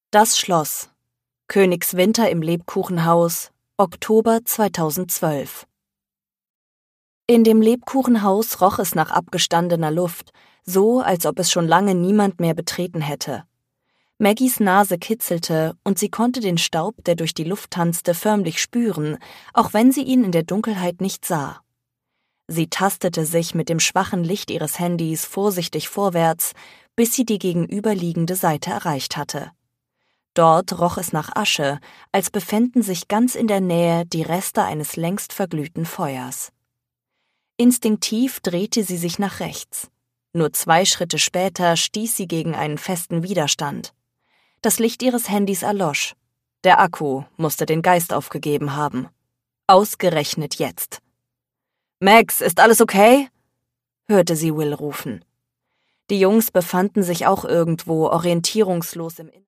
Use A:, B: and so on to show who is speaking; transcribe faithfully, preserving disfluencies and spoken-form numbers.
A: Das Schloss. Königswinter im Lebkuchenhaus, Oktober zweitausendzwölf. In dem Lebkuchenhaus roch es nach abgestandener Luft, so als ob es schon lange niemand mehr betreten hätte. Maggies Nase kitzelte und sie konnte den Staub, der durch die Luft tanzte, förmlich spüren, auch wenn sie ihn in der Dunkelheit nicht sah. Sie tastete sich mit dem schwachen Licht ihres Handys vorsichtig vorwärts, bis sie die gegenüberliegende Seite erreicht hatte. Dort roch es nach Asche, als befänden sich ganz in der Nähe die Reste eines längst verglühten Feuers. Instinktiv drehte sie sich nach rechts. Nur zwei Schritte später stieß sie gegen einen festen Widerstand. Das Licht ihres Handys erlosch. Der Akku musste den Geist aufgegeben haben. Ausgerechnet jetzt. »Max, ist alles okay?« hörte sie Will rufen. Die Jungs befanden sich auch irgendwo orientierungslos im